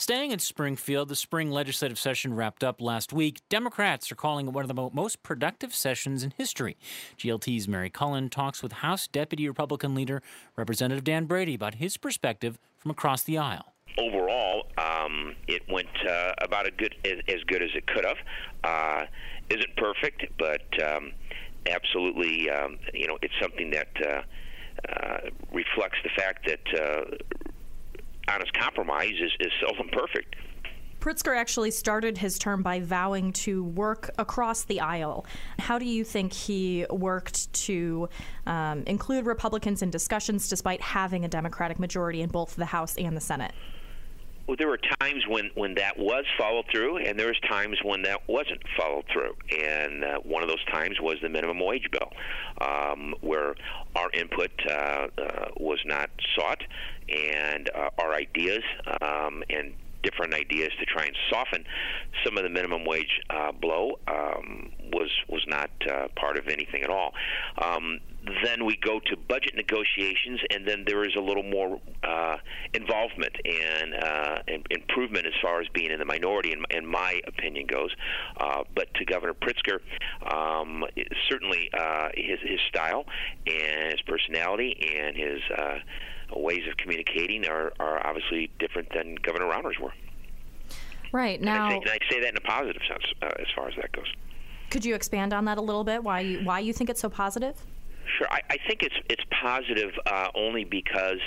Staying in Springfield, the spring legislative session wrapped up last week. Democrats are calling it one of the most productive sessions in history. GLT's Mary Cullen talks with House Deputy Republican leader Representative Dan Brady about his perspective from across the aisle. Overall, it went about as good as it could have. Isn't perfect, but absolutely, it's something that reflects the fact that honest compromise is seldom perfect. Pritzker actually started his term by vowing to work across the aisle. How do you think he worked to include Republicans in discussions despite having a Democratic majority in both the House and the Senate? Well, there were times when that was followed through, and there was times when that wasn't followed through. And one of those times was the minimum wage bill, where our input was not sought, and our ideas and different ideas to try and soften some of the minimum wage blow was not part of anything at all. Then we go to budget negotiations, and then there is a little more involvement and improvement as far as being in the minority, in my opinion goes. But to Governor Pritzker, certainly his style and his personality and his ways of communicating are obviously different than Governor Rauner's were. Right. Now, and I say that in a positive sense as far as that goes. Could you expand on that a little bit? Why you think it's so positive? Sure, I think it's positive only because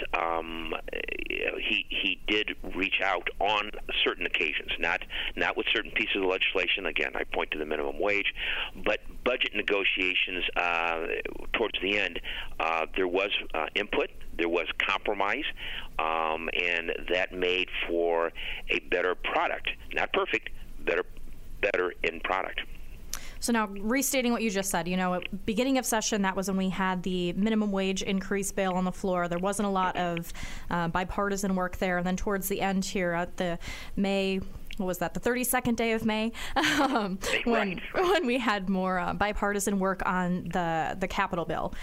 he did reach out on certain occasions, not with certain pieces of legislation. Again, I point to the minimum wage, but budget negotiations towards the end, there was input, there was compromise, and that made for a better product. Not perfect, better in product. So now, restating what you just said, at beginning of session, that was when we had the minimum wage increase bill on the floor. There wasn't a lot of bipartisan work there. And then towards the end here at the May, what was that, the 32nd day of May, when we had more bipartisan work on the Capitol bill.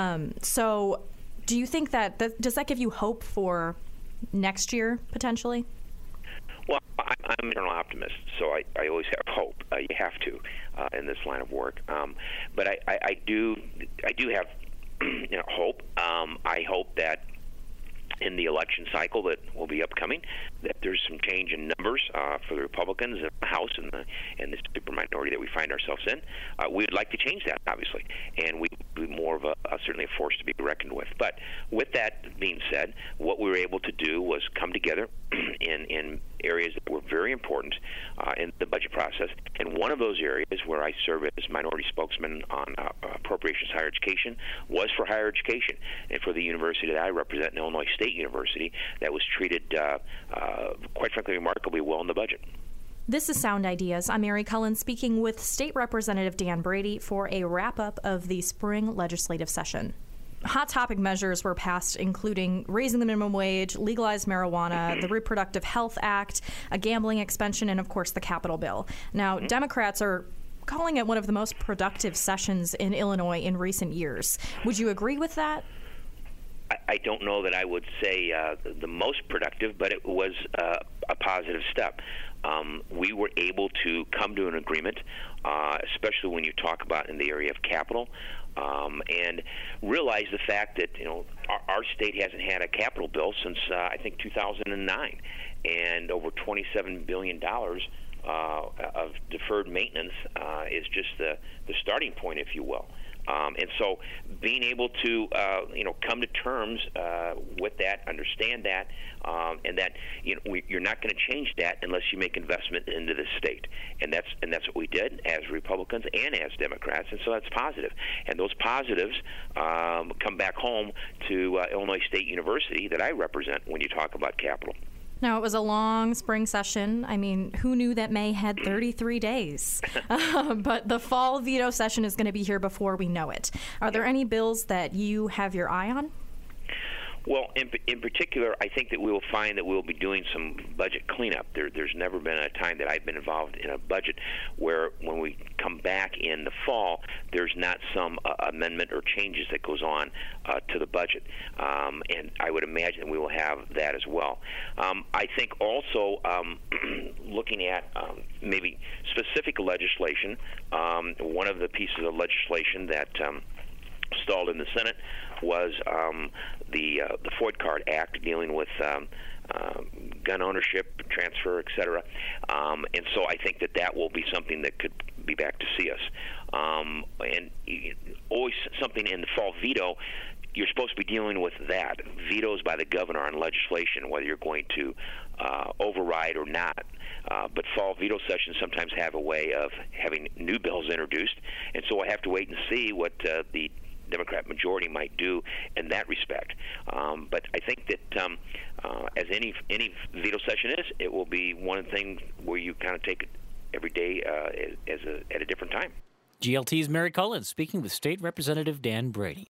So do you think does that give you hope for next year, potentially? Well, I'm an eternal optimist, so I always have hope. You have to in this line of work, but I do have hope. I hope that in the election cycle that will be upcoming, that there's some change in numbers for the Republicans in the House and the super minority that we find ourselves in. We'd like to change that, obviously, and we'd be more of certainly a force to be reckoned with. But with that being said, what we were able to do was come together in areas that were very important in the budget process. And one of those areas where I serve as minority spokesman on appropriations higher education was for higher education and for the university that I represent, Illinois State University, that was treated, quite frankly, remarkably well in the budget. This is Sound Ideas. I'm Mary Cullen speaking with State Representative Dan Brady for a wrap-up of the spring legislative session. Hot topic measures were passed, including raising the minimum wage, legalized marijuana, the Reproductive Health Act, a gambling expansion, and, of course, the Capitol bill. Now, Democrats are calling it one of the most productive sessions in Illinois in recent years. Would you agree with that? I don't know that I would say the most productive, but it was a positive step. We were able to come to an agreement, especially when you talk about in the area of capital, and realize the fact that our state hasn't had a capital bill since I think 2009, and over $27 billion of deferred maintenance is just the starting point, if you will. And so being able to, come to terms with that, understand that, and that you're not going to change that unless you make investment into the state, and that's what we did as Republicans and as Democrats, and so that's positive. And those positives come back home to Illinois State University that I represent when you talk about capital. Now, it was a long spring session. I mean, who knew that May had 33 days? But the fall veto session is going to be here before we know it. Are there any bills that you have your eye on? Well, in particular, I think that we will find that we'll be doing some budget cleanup. There's never been a time that I've been involved in a budget where when we come back in the fall, there's not some amendment or changes that goes on to the budget. And I would imagine we will have that as well. I think also looking at maybe specific legislation, one of the pieces of legislation that stalled in the Senate was the Ford Card Act dealing with gun ownership, transfer, et cetera. And so I think that will be something that could be back to see us. And always something in the fall veto, you're supposed to be dealing with that. Vetoes by the governor on legislation, whether you're going to override or not. But fall veto sessions sometimes have a way of having new bills introduced, and so I have to wait and see what the Democrat majority might do in that respect. But I think that as any veto session is, it will be one thing where you kind of take it every day at a different time. GLT's Mary Cullen speaking with State Representative Dan Brady.